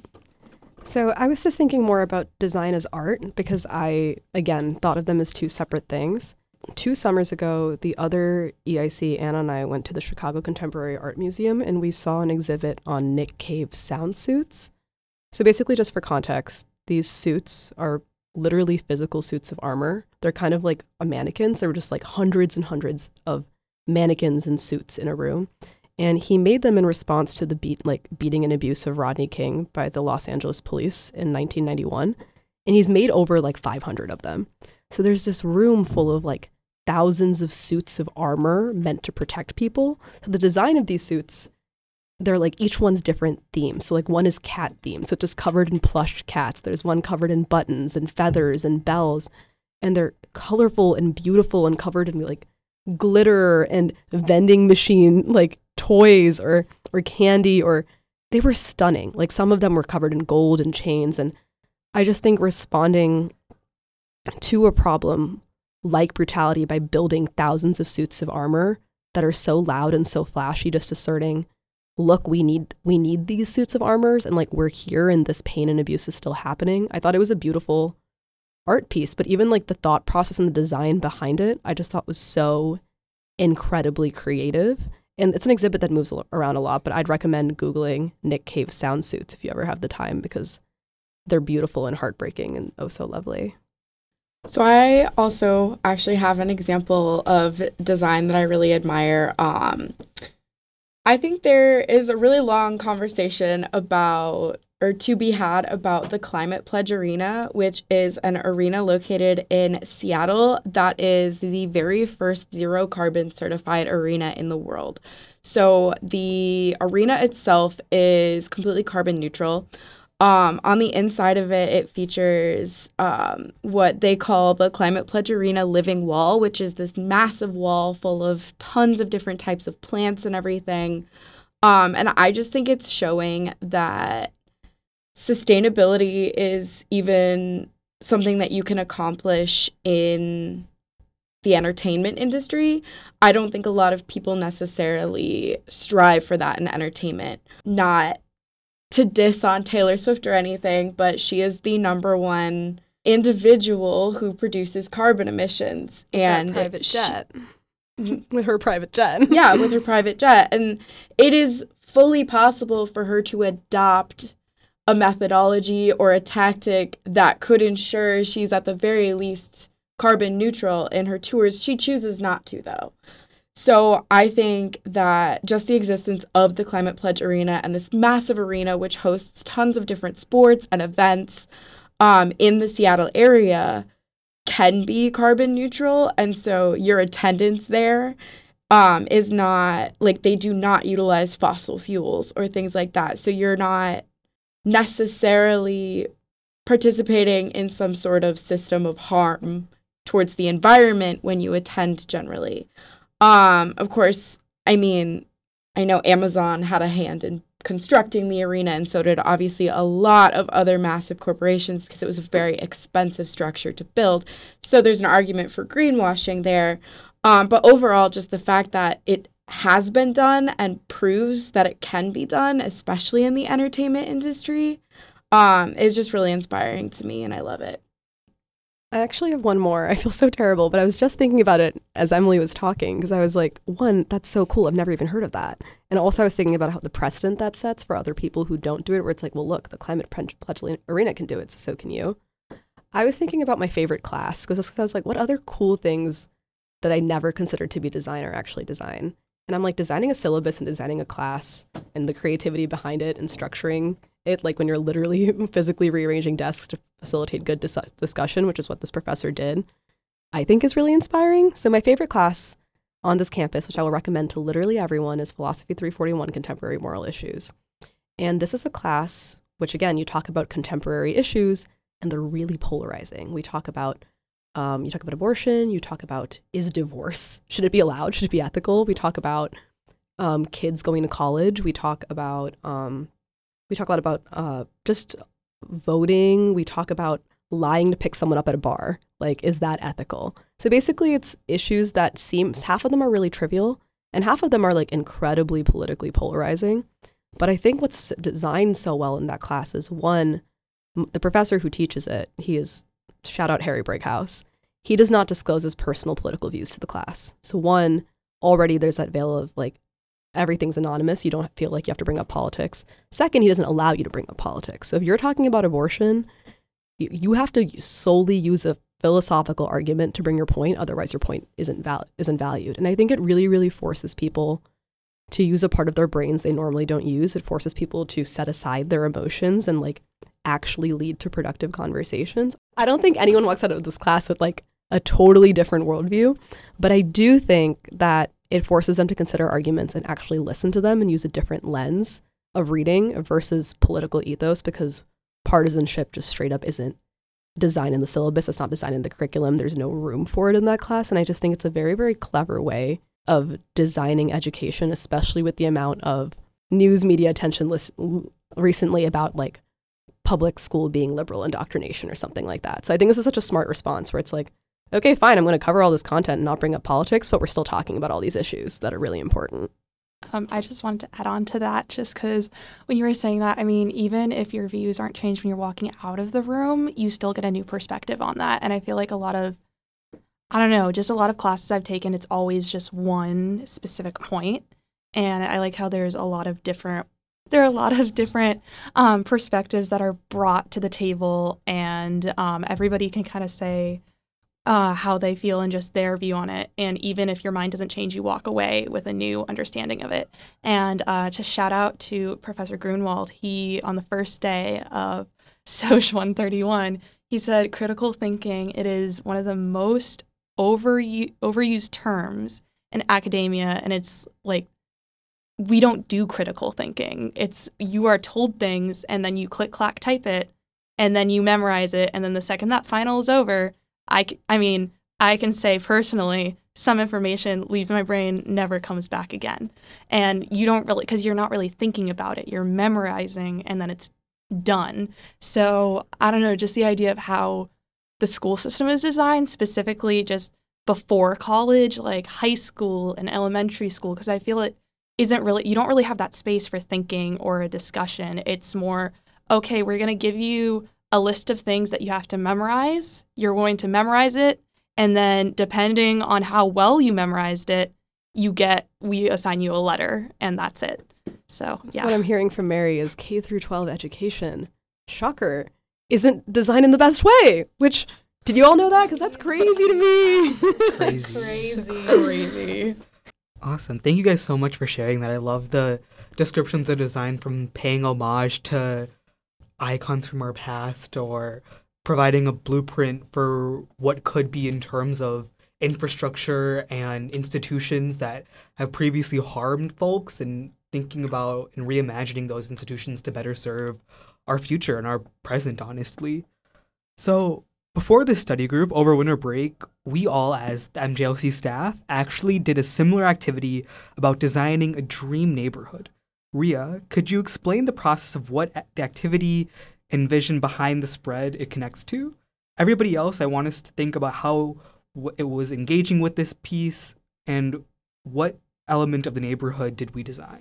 So I was just thinking more about design as art because I, again, thought of them as two separate things. 2 summers ago, the other EIC, Anna and I, went to the Chicago Contemporary Art Museum and we saw an exhibit on Nick Cave's sound suits. So basically, just for context, these suits are literally physical suits of armor. They're kind of like a mannequins. There were just like hundreds and hundreds of mannequins and suits in a room. And he made them in response to the beating and abuse of Rodney King by the Los Angeles police in 1991. And he's made over like 500 of them. So there's this room full of like thousands of suits of armor meant to protect people. So the design of these suits, they're like each one's different themes. So like one is cat themed, so it's just covered in plush cats. There's one covered in buttons and feathers and bells. And they're colorful and beautiful and covered in like glitter and vending machine like toys or candy, or they were stunning. Like some of them were covered in gold and chains. And I just think responding to a problem like brutality by building thousands of suits of armor that are so loud and so flashy, just asserting, look, we need these suits of armors and like we're here and this pain and abuse is still happening. I thought it was a beautiful art piece, but even like the thought process and the design behind it, I just thought was so incredibly creative. And it's an exhibit that moves around a lot, but I'd recommend Googling Nick Cave sound suits if you ever have the time, because they're beautiful and heartbreaking and oh so lovely. So I also actually have an example of design that I really admire. I think there is a really long conversation to be had about the Climate Pledge Arena, which is an arena located in Seattle that is the very first zero carbon certified arena in the world. So the arena itself is completely carbon neutral. On the inside of it, it features what they call the Climate Pledge Arena Living Wall, which is this massive wall full of tons of different types of plants and everything. And I just think it's showing that sustainability is even something that you can accomplish in the entertainment industry. I don't think a lot of people necessarily strive for that in entertainment. Not to diss on Taylor Swift or anything, but she is the number one individual who produces carbon emissions. And private jet. With her private jet. Yeah, with her private jet. And it is fully possible for her to adopt a methodology or a tactic that could ensure she's at the very least carbon neutral in her tours. She chooses not to, though. So I think that just the existence of the Climate Pledge Arena and this massive arena, which hosts tons of different sports and events in the Seattle area, can be carbon neutral. And so your attendance there is not, like, they do not utilize fossil fuels or things like that. So you're not necessarily participating in some sort of system of harm towards the environment when you attend generally. Of course, I mean, I know Amazon had a hand in constructing the arena, and so did obviously a lot of other massive corporations, because it was a very expensive structure to build. So there's an argument for greenwashing there. But overall, just the fact that it has been done and proves that it can be done, especially in the entertainment industry, is just really inspiring to me, and I love it. I actually have one more. I feel so terrible, but I was just thinking about it as Emily was talking, because I was like, one, that's so cool. I've never even heard of that. And also I was thinking about how the precedent that sets for other people who don't do it, where it's like, well, look, the Climate Pledge Arena can do it, so can you. I was thinking about my favorite class, because I was like, what other cool things that I never considered to be design are actually design? And I'm like, designing a syllabus and designing a class and the creativity behind it and structuring it, like when you're literally physically rearranging desks to facilitate good discussion, which is what this professor did, I think is really inspiring. So my favorite class on this campus, which I will recommend to literally everyone, is Philosophy 341, Contemporary Moral Issues. And this is a class which, again, you talk about contemporary issues and they're really polarizing. We talk about you talk about abortion, you talk about, is divorce, should it be allowed, should it be ethical? We talk about kids going to college. We talk about a lot about just voting. We talk about lying to pick someone up at a bar. Like, is that ethical? So basically it's issues that half of them are really trivial And half of them are like incredibly politically polarizing. But I think what's designed so well in that class is one, the professor who teaches it, he is, shout out Harry Brickhouse, he does not disclose his personal political views to the class. So one, already there's that veil of like, everything's anonymous. You don't feel like you have to bring up politics. Second, he doesn't allow you to bring up politics. So if you're talking about abortion, you have to solely use a philosophical argument to bring your point. Otherwise, your point isn't valued. And I think it really, really forces people to use a part of their brains they normally don't use. It forces people to set aside their emotions and like actually lead to productive conversations. I don't think anyone walks out of this class with like a totally different worldview, but I do think that it forces them to consider arguments and actually listen to them and use a different lens of reading versus political ethos, because partisanship just straight up isn't designed in the syllabus. It's not designed in the curriculum. There's no room for it in that class. And I just think it's a very, very clever way of designing education, especially with the amount of news media attention recently about like public school being liberal indoctrination or something like that. So I think this is such a smart response where it's like, okay, fine, I'm going to cover all this content and not bring up politics, but we're still talking about all these issues that are really important. I just wanted to add on to that just because when you were saying that, I mean, even if your views aren't changed when you're walking out of the room, you still get a new perspective on that. And I feel like a lot of classes I've taken, it's always just one specific point. And I like how there are a lot of different perspectives that are brought to the table, and everybody can kind of say how they feel and just their view on it. And even if your mind doesn't change, you walk away with a new understanding of it. And to shout out to Professor Grunwald, he, on the first day of Soc 131, he said critical thinking, it is one of the most overused terms in academia. And it's like, we don't do critical thinking. It's you are told things and then you click, clack, type it, and then you memorize it. And then the second that final is over, I can say personally, some information leaves my brain, never comes back again. And you don't really, because you're not really thinking about it. You're memorizing and then it's done. So I don't know, just the idea of how the school system is designed, specifically just before college, like high school and elementary school, because I feel it isn't really, you don't really have that space for thinking or a discussion. It's more, okay, we're going to give you a list of things that you have to memorize. You're going to memorize it. And then depending on how well you memorized it, we assign you a letter, and that's it. So, yeah. What I'm hearing from Mary is K through 12 education, shocker, isn't designed in the best way, which, did you all know that? Because that's crazy to me. Crazy. Awesome. Thank you guys so much for sharing that. I love the descriptions of design, from paying homage to icons from our past, or providing a blueprint for what could be in terms of infrastructure and institutions that have previously harmed folks, and thinking about and reimagining those institutions to better serve our future and our present, honestly. So before this study group, over winter break, we all, as the MJLC staff, actually did a similar activity about designing a dream neighborhood. Ria, could you explain the process of what the activity and vision behind the spread it connects to? Everybody else, I want us to think about how it was engaging with this piece, and what element of the neighborhood did we design?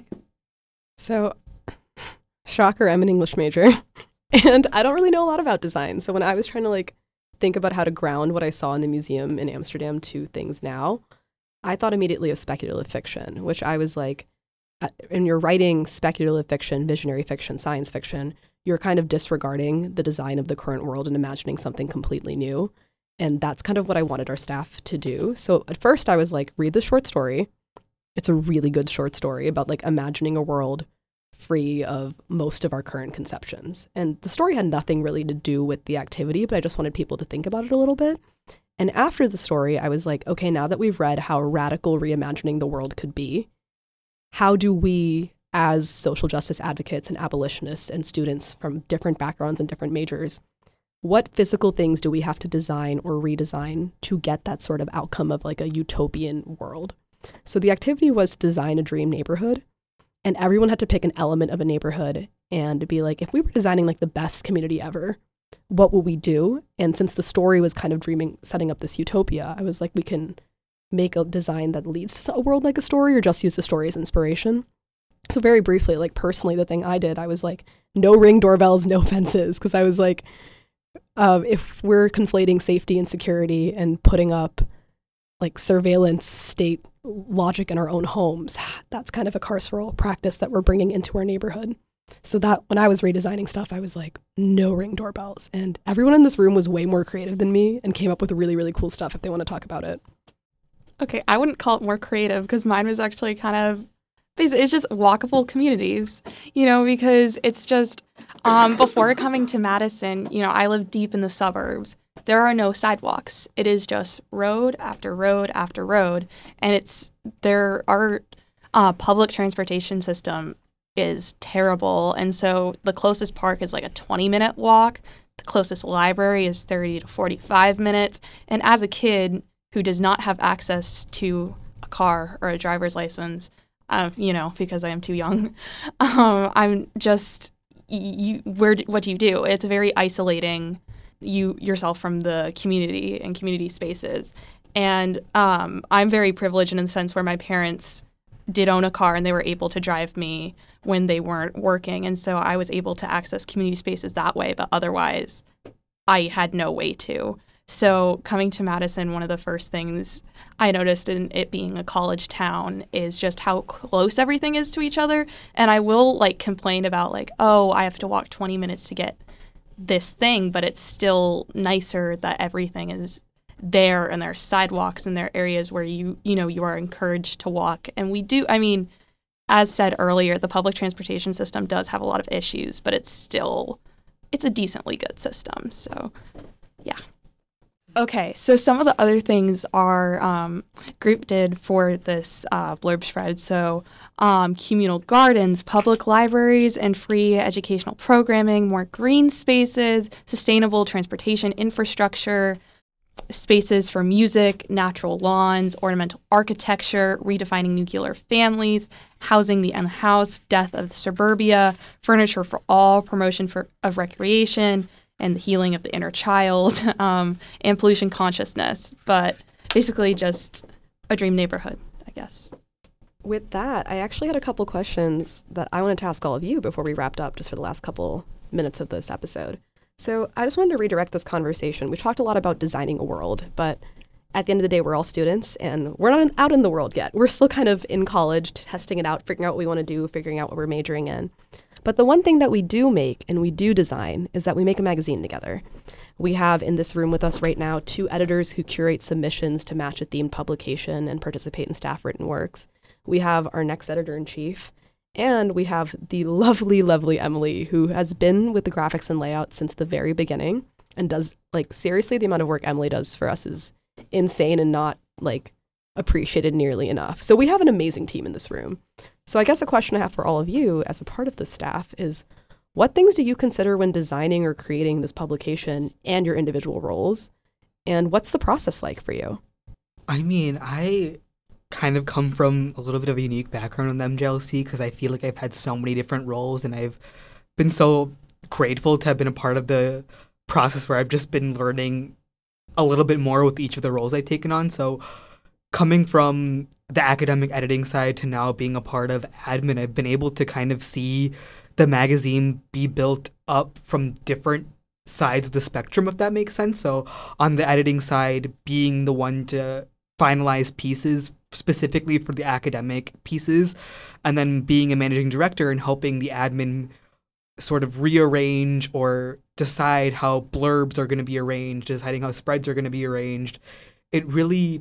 So, shocker, I'm an English major, and I don't really know a lot about design. So when I was trying to think about how to ground what I saw in the museum in Amsterdam to things now, I thought immediately of speculative fiction, which I was like, when you're writing speculative fiction, visionary fiction, science fiction, you're kind of disregarding the design of the current world and imagining something completely new. And that's kind of what I wanted our staff to do. So at first I was like, read the short story. It's a really good short story about imagining a world free of most of our current conceptions. And the story had nothing really to do with the activity, but I just wanted people to think about it a little bit. And after the story, I was like, okay, now that we've read how radical reimagining the world could be, how do we, as social justice advocates and abolitionists and students from different backgrounds and different majors, what physical things do we have to design or redesign to get that sort of outcome of a utopian world? So the activity was design a dream neighborhood, and everyone had to pick an element of a neighborhood and be like, if we were designing the best community ever, what will we do? And since the story was kind of setting up this utopia, I was like, we can make a design that leads to a world like a story or just use the story as inspiration. So very briefly, like personally, the thing I did, I was like, no Ring doorbells, no fences, because I was like, if we're conflating safety and security and putting up like surveillance state logic in our own homes, that's kind of a carceral practice that we're bringing into our neighborhood. So that when I was redesigning stuff, I was like, no Ring doorbells. And everyone in this room was way more creative than me and came up with really, really cool stuff if they want to talk about it. Okay, I wouldn't call it more creative because mine was actually kind of, it's just walkable communities, because it's just, before coming to Madison, I live deep in the suburbs. There are no sidewalks. It is just road after road after road. And our public transportation system is terrible. And so the closest park is like a 20-minute walk. The closest library is 30 to 45 minutes. And as a kid who does not have access to a car or a driver's license, because I am too young, I'm just, what do you do? It's very isolating yourself from the community and community spaces. And I'm very privileged in the sense where my parents did own a car and they were able to drive me when they weren't working. And so I was able to access community spaces that way, but otherwise I had no way to. So coming to Madison, one of the first things I noticed in it being a college town is just how close everything is to each other. And I will complain about I have to walk 20 minutes to get this thing, but it's still nicer that everything is there and there are sidewalks and there are areas where you are encouraged to walk. And we do, as said earlier, the public transportation system does have a lot of issues, but it's a decently good system. So, yeah. Okay, so some of the other things our group did for this blurb spread. So communal gardens, public libraries and free educational programming, more green spaces, sustainable transportation infrastructure, spaces for music, natural lawns, ornamental architecture, redefining nuclear families, housing the unhoused, death of suburbia, furniture for all, promotion of recreation, and the healing of the inner child, and pollution consciousness. But basically just a dream neighborhood, I guess. With that, I actually had a couple questions that I wanted to ask all of you before we wrapped up just for the last couple minutes of this episode. So I just wanted to redirect this conversation. We've talked a lot about designing a world, but at the end of the day, we're all students and we're not out in the world yet. We're still kind of in college, testing it out, figuring out what we want to do, figuring out what we're majoring in. But the one thing that we do make and we do design is that we make a magazine together. We have in this room with us right now 2 editors who curate submissions to match a themed publication and participate in staff written works. We have our next editor-in-chief, and we have the lovely, lovely Emily, who has been with the graphics and layout since the very beginning and does, seriously, the amount of work Emily does for us is insane and not, appreciated nearly enough. So we have an amazing team in this room. So I guess a question I have for all of you as a part of the staff is, what things do you consider when designing or creating this publication and your individual roles? And what's the process like for you? I kind of come from a little bit of a unique background in the MJLC because I feel like I've had so many different roles and I've been so grateful to have been a part of the process where I've just been learning a little bit more with each of the roles I've taken on. So coming from the academic editing side to now being a part of admin, I've been able to kind of see the magazine be built up from different sides of the spectrum, if that makes sense. So on the editing side, being the one to finalize pieces specifically for the academic pieces, and then being a managing director and helping the admin sort of rearrange or decide how blurbs are going to be arranged, deciding how spreads are going to be arranged. It really,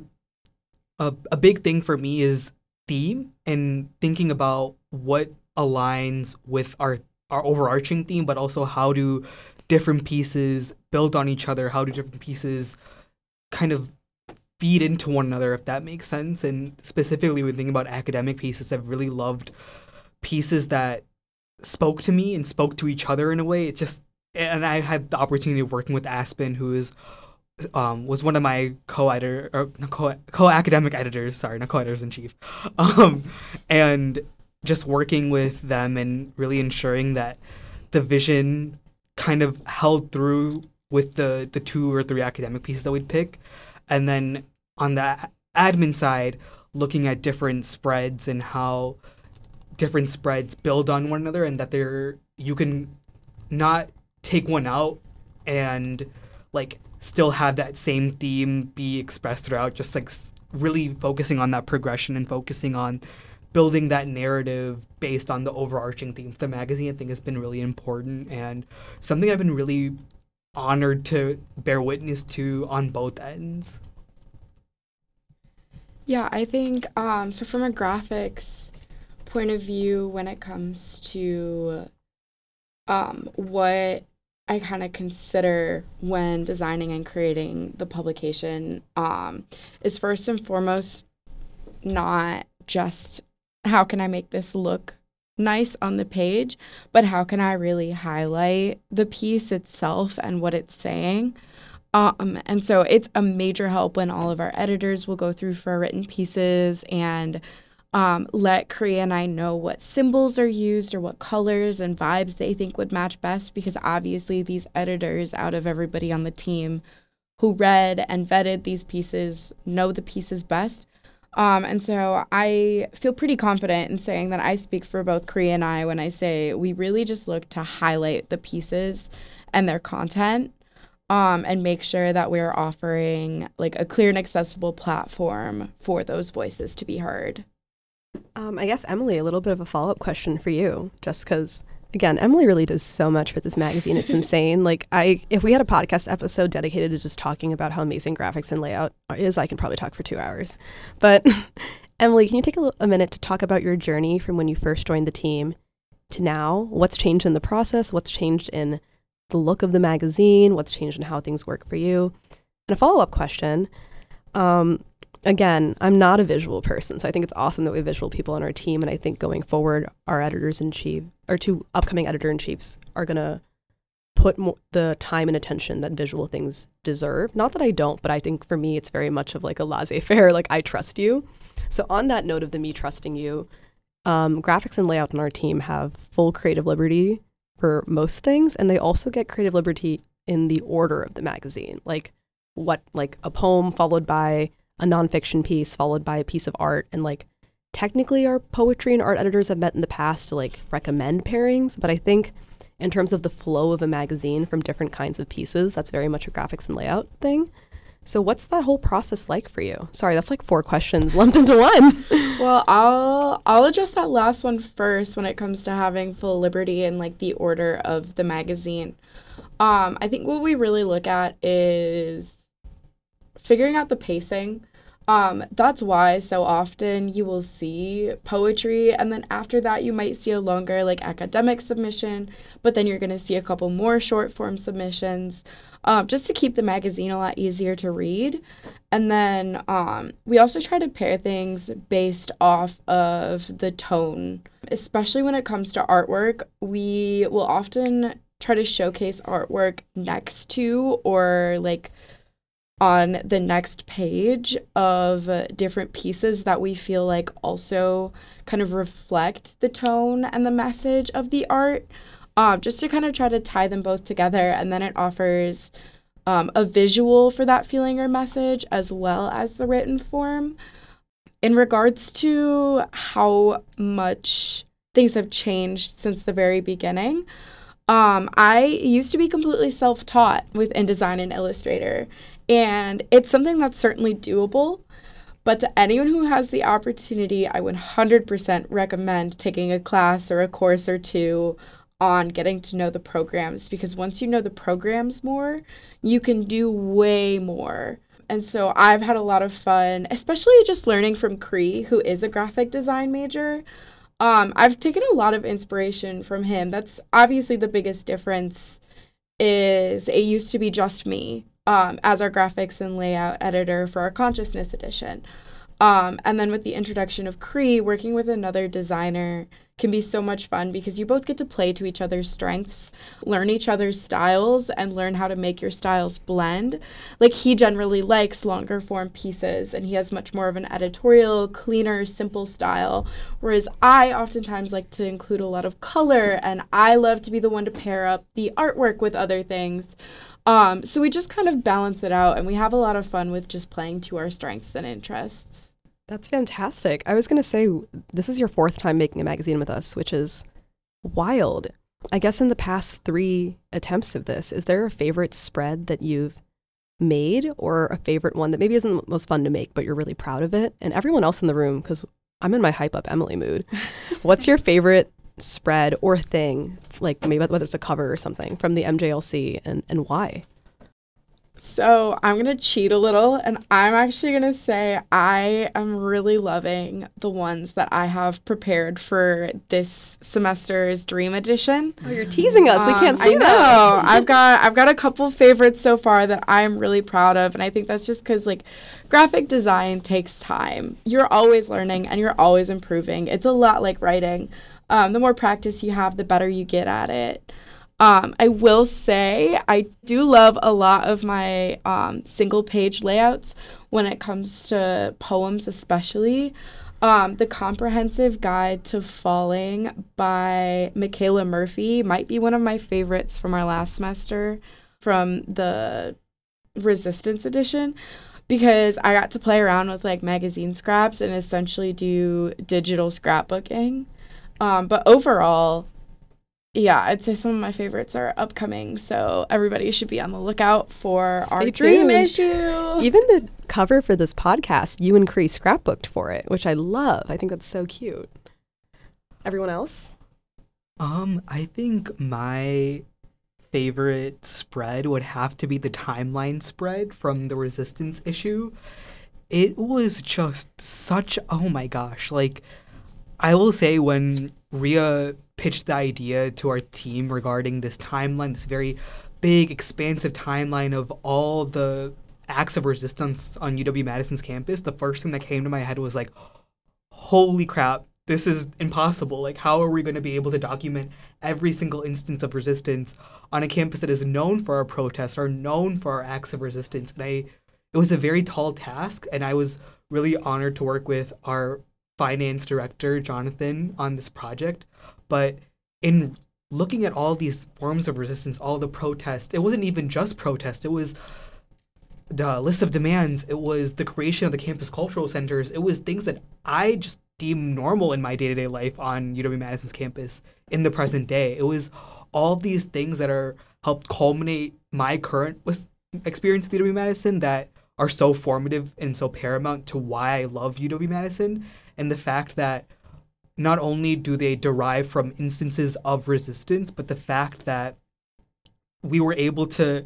a big thing for me is theme and thinking about what aligns with our overarching theme, but also how do different pieces build on each other, how do different pieces kind of feed into one another, if that makes sense. And specifically when thinking about academic pieces, I've really loved pieces that spoke to me and spoke to each other in a way. And I had the opportunity of working with Aspen, who was one of my co-academic editors, sorry, not co-editors in chief, and just working with them and really ensuring that the vision kind of held through with the 2 or 3 academic pieces that we'd pick. And then on the admin side, looking at different spreads and how different spreads build on one another, and that you can not take one out and like still have that same theme be expressed throughout, just like really focusing on that progression and focusing on building that narrative based on the overarching theme of the magazine. I think has been really important and something I've been really honored to bear witness to on both ends. Yeah, I think so from a graphics point of view, when it comes to what I kind of consider when designing and creating the publication is first and foremost not just how can I make this look nice on the page, but how can I really highlight the piece itself and what it's saying. And so it's a major help when all of our editors will go through for our written pieces and let Kriya and I know what symbols are used or what colors and vibes they think would match best, because obviously these editors, out of everybody on the team who read and vetted these pieces, know the pieces best. And so I feel pretty confident in saying that I speak for both Kriya and I when I say we really just look to highlight the pieces and their content. And make sure that we're offering like a clear and accessible platform for those voices to be heard. I guess, Emily, a little bit of a follow-up question for you, just because, again, Emily really does so much for this magazine. It's insane. Like, if we had a podcast episode dedicated to just talking about how amazing graphics and layout is, I can probably talk for 2 hours. But Emily, can you take a minute to talk about your journey from when you first joined the team to now? What's changed in the process? What's changed in the look of the magazine? What's changed in how things work for you? And a follow-up question. Again, I'm not a visual person, so I think it's awesome that we have visual people on our team, and I think going forward, our editors-in-chief, our 2 upcoming editor-in-chiefs, are going to put the time and attention that visual things deserve. Not that I don't, but I think for me, it's very much of like a laissez-faire, like I trust you. So on that note of the me trusting you, graphics and layout on our team have full creative liberty for most things, and they also get creative liberty in the order of the magazine, like a poem followed by a nonfiction piece followed by a piece of art. And like technically our poetry and art editors have met in the past to like recommend pairings, but I think in terms of the flow of a magazine from different kinds of pieces, that's very much a graphics and layout thing. So what's that whole process like for you? Sorry, that's like 4 questions lumped into one. Well, I'll address that last one first when it comes to having full liberty and like the order of the magazine. I think what we really look at is figuring out the pacing. That's why so often you will see poetry, and then after that you might see a longer like academic submission, but then you're going to see a couple more short form submissions, just to keep the magazine a lot easier to read. And then we also try to pair things based off of the tone, especially when it comes to artwork. We will often try to showcase artwork next to or like on the next page of different pieces that we feel like also kind of reflect the tone and the message of the art, just to kind of try to tie them both together. And then it offers a visual for that feeling or message as well as the written form. In regards to how much things have changed since the very beginning, I used to be completely self-taught with InDesign and Illustrator. And it's something that's certainly doable, but to anyone who has the opportunity, I would 100% recommend taking a class or a course or 2 on getting to know the programs, because once you know the programs more, you can do way more. And so I've had a lot of fun, especially just learning from Cree, who is a graphic design major. I've taken a lot of inspiration from him. That's obviously the biggest difference. Is it used to be just me as our graphics and layout editor for our Consciousness edition. And then with the introduction of Cree, working with another designer can be so much fun because you both get to play to each other's strengths, learn each other's styles, and learn how to make your styles blend. Like, he generally likes longer form pieces, and he has much more of an editorial, cleaner, simple style, whereas I oftentimes like to include a lot of color, and I love to be the one to pair up the artwork with other things. So we just kind of balance it out, and we have a lot of fun with just playing to our strengths and interests. That's fantastic. I was going to say, this is your 4th time making a magazine with us, which is wild. I guess in the past 3 attempts of this, is there a favorite spread that you've made, or a favorite one that maybe isn't the most fun to make, but you're really proud of it? And everyone else in the room, because I'm in my hype up Emily mood. What's your favorite spread or thing, like maybe whether it's a cover or something from the MJLC, and why? So I'm going to cheat a little, and I'm actually going to say I am really loving the ones that I have prepared for this semester's Dream Edition. Oh, you're teasing us. We can't see I know. that. I've got a couple favorites so far that I'm really proud of, and I think that's just because, like, graphic design takes time. You're always learning, and you're always improving. It's a lot like writing. The more practice you have, the better you get at it. I will say I do love a lot of my single page layouts when it comes to poems, especially. The Comprehensive Guide to Falling by Michaela Murphy might be one of my favorites from our last semester from the Resistance edition, because I got to play around with like magazine scraps and essentially do digital scrapbooking. But overall, yeah, I'd say some of my favorites are upcoming, so everybody should be on the lookout for our Dream issue. Even the cover for this podcast, you and Cree scrapbooked for it, which I love. I think that's so cute. Everyone else? I think my favorite spread would have to be the timeline spread from the Resistance issue. It was just such, oh my gosh, like, I will say when Rhea pitched the idea to our team regarding this timeline, this very big, expansive timeline of all the acts of resistance on UW-Madison's campus, the first thing that came to my head was like, holy crap, this is impossible. Like, how are we going to be able to document every single instance of resistance on a campus that is known for our protests or known for our acts of resistance? And it was a very tall task, and I was really honored to work with our finance director, Jonathan, on this project. But in looking at all these forms of resistance, all the protests, it wasn't even just protest. It was the list of demands. It was the creation of the campus cultural centers. It was things that I just deem normal in my day-to-day life on UW-Madison's campus in the present day. It was all these things that are helped culminate my current experience at UW-Madison that are so formative and so paramount to why I love UW-Madison, and the fact that not only do they derive from instances of resistance, but the fact that we were able to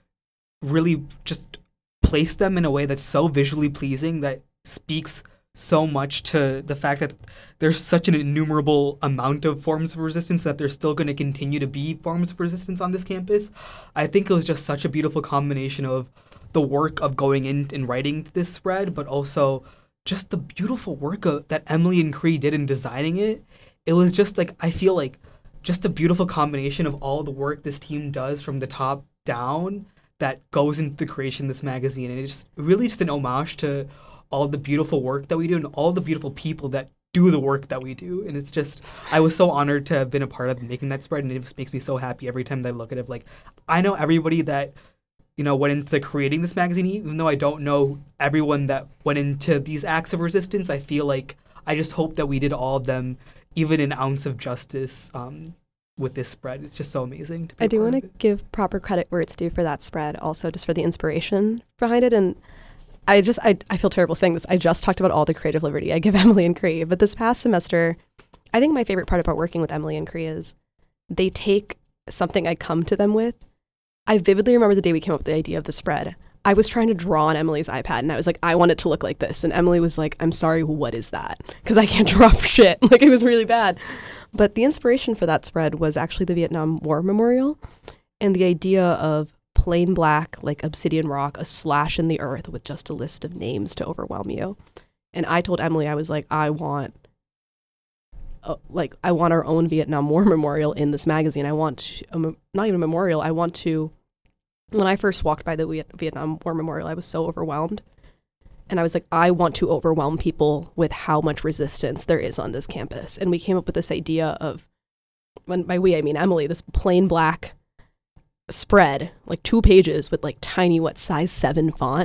really just place them in a way that's so visually pleasing, that speaks so much to the fact that there's such an innumerable amount of forms of resistance that there's still going to continue to be forms of resistance on this campus. I think it was just such a beautiful combination of the work of going in and writing this spread, but also just the beautiful work that Emily and Cree did in designing it. It was just like, I feel like just a beautiful combination of all the work this team does from the top down that goes into the creation of this magazine. And it's really just an homage to all the beautiful work that we do and all the beautiful people that do the work that we do. And it's just, I was so honored to have been a part of making that spread, and it just makes me so happy every time that I look at it. Like, I know everybody that went into creating this magazine, even though I don't know everyone that went into these acts of resistance. I feel like I just hope that we did all of them even an ounce of justice with this spread. It's just so amazing to be I do want to give proper credit where it's due for that spread, also just for the inspiration behind it. And I feel terrible saying this. I just talked about all the creative liberty I give Emily and Cree, but this past semester, I think my favorite part about working with Emily and Cree is they take something I come to them with. I vividly remember the day we came up with the idea of the spread. I was trying to draw on Emily's iPad, and I was like, I want it to look like this. And Emily was like, I'm sorry, what is that? Because I can't draw for shit. Like, it was really bad. But the inspiration for that spread was actually the Vietnam War Memorial and the idea of plain black, like obsidian rock, a slash in the earth with just a list of names to overwhelm you. And I told Emily, I was like, I want our own Vietnam War Memorial in this magazine. I want not even a memorial. I want to. When I first walked by the Vietnam War Memorial, I was so overwhelmed, and I was like, I want to overwhelm people with how much resistance there is on this campus. And we came up with this idea of, when by we I mean Emily, this plain black spread, like 2 pages with like tiny, size 7 font,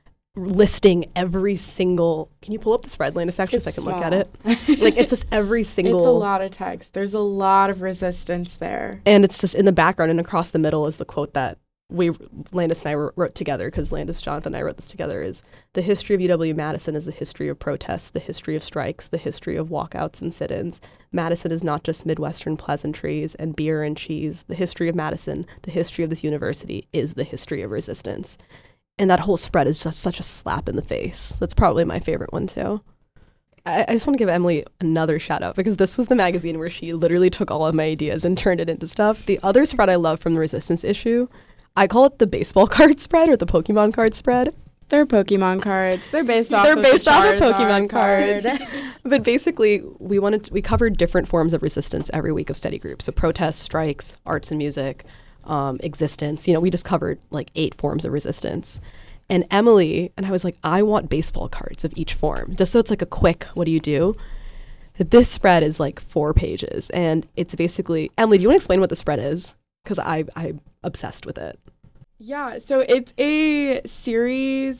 listing every single. Can you pull up the spread, Landis, actually, so I can look at it? Like, it's just every single. It's a lot of text. There's a lot of resistance there. And it's just in the background, and across the middle is the quote that Landis and I wrote together, because Landis, Jonathan, and I wrote this together, is the history of UW-Madison is the history of protests, the history of strikes, the history of walkouts and sit-ins. Madison is not just Midwestern pleasantries and beer and cheese. The history of Madison, the history of this university, is the history of resistance. And that whole spread is just such a slap in the face. That's probably my favorite one, too. I just want to give Emily another shout out, because this was the magazine where she literally took all of my ideas and turned it into stuff. The other spread I love from the resistance issue, I call it the baseball card spread or the Pokemon card spread. They're Pokemon cards. They're based off of Charizard Pokemon cards. card. But basically, we covered different forms of resistance every week of study group. So protests, strikes, arts and music, existence. We just covered like 8 forms of resistance. And Emily, and I was like, I want baseball cards of each form, just so it's like a quick, what do you do? This spread is like 4 pages. And it's basically, Emily, do you want to explain what the spread is? Because I'm obsessed with it. Yeah, so it's a series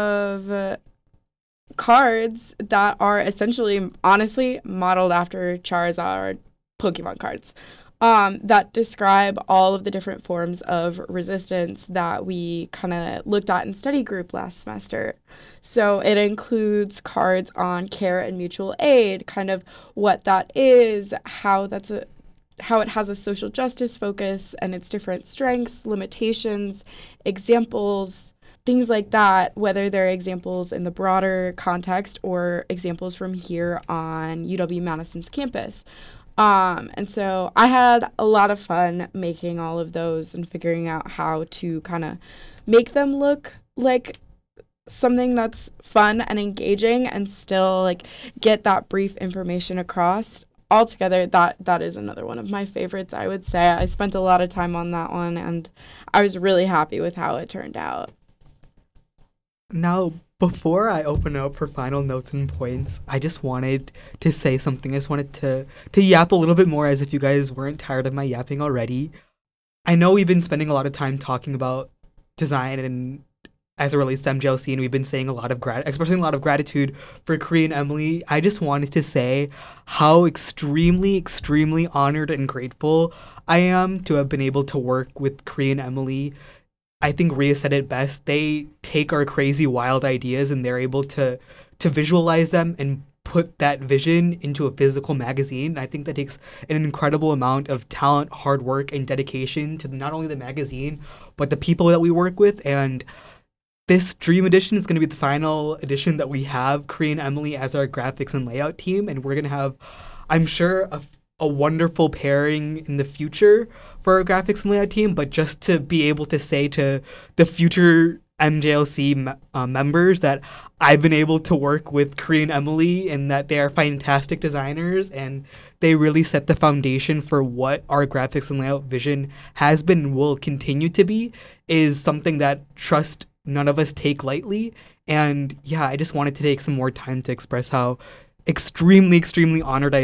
of cards that are essentially, honestly, modeled after Charizard Pokemon cards that describe all of the different forms of resistance that we kind of looked at in study group last semester. So it includes cards on care and mutual aid, kind of what that is, how it has a social justice focus and its different strengths, limitations, examples, things like that, whether they're examples in the broader context or examples from here on UW-Madison's campus. And so I had a lot of fun making all of those and figuring out how to kind of make them look like something that's fun and engaging and still like get that brief information across. Altogether, that is another one of my favorites, I would say. I spent a lot of time on that one, and I was really happy with how it turned out. Now, before I open up for final notes and points, I just wanted to say something. I just wanted to yap a little bit more, as if you guys weren't tired of my yapping already. I know we've been spending a lot of time talking about design and as it relates to MJLC, and we've been saying expressing a lot of gratitude for Cree and Emily. I just wanted to say how extremely, extremely honored and grateful I am to have been able to work with Cree and Emily. I think Rhea said it best. They take our crazy, wild ideas and they're able to visualize them and put that vision into a physical magazine. I think that takes an incredible amount of talent, hard work, and dedication to not only the magazine, but the people that we work with. And this Dream Edition is going to be the final edition that we have Cree and Emily as our graphics and layout team. And we're going to have, I'm sure, a wonderful pairing in the future for our graphics and layout team. But just to be able to say to the future MJLC members that I've been able to work with Cree and Emily and that they are fantastic designers and they really set the foundation for what our graphics and layout vision has been and will continue to be is something that trust none of us take lightly. And yeah, I just wanted to take some more time to express how extremely, extremely honored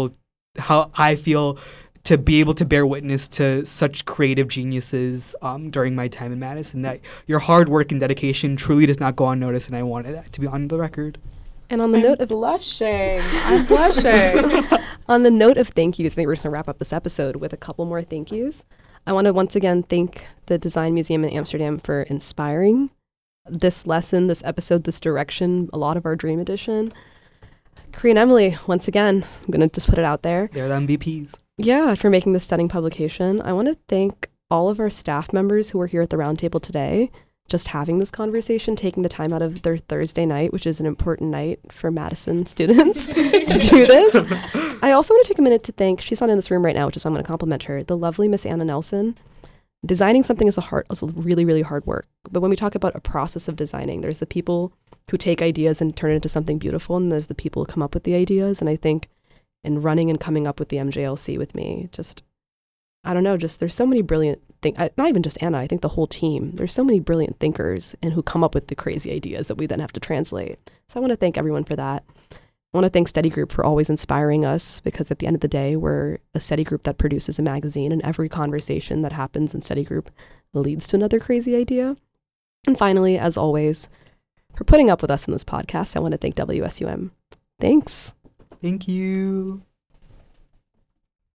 how I feel to be able to bear witness to such creative geniuses during my time in Madison, that your hard work and dedication truly does not go unnoticed, and I wanted that to be on the record. And on the note of blushing, I'm blushing. On the note of thank yous, I think we're just going to wrap up this episode with a couple more thank yous. I want to once again thank the Design Museum in Amsterdam for inspiring this lesson, this episode, this direction, a lot of our Dream Edition. Cree and Emily, once again, I'm going to just put it out there. They're the MVPs. Yeah, for making this stunning publication. I want to thank all of our staff members who were here at the roundtable today, just having this conversation, taking the time out of their Thursday night, which is an important night for Madison students to do this. I also want to take a minute to thank, she's not in this room right now, which is why I'm going to compliment her, the lovely Miss Anna Nelson. Designing something is a really, really hard work. But when we talk about a process of designing, there's the people who take ideas and turn it into something beautiful, and there's the people who come up with the ideas. And I think in running and coming up with the MJLC with me, there's so many brilliant things, not even just Anna, I think the whole team, there's so many brilliant thinkers and who come up with the crazy ideas that we then have to translate. So I want to thank everyone for that. I want to thank Study Group for always inspiring us, because at the end of the day, we're a study group that produces a magazine, and every conversation that happens in Study Group leads to another crazy idea. And finally, as always, for putting up with us in this podcast, I want to thank WSUM. Thanks. Thank you.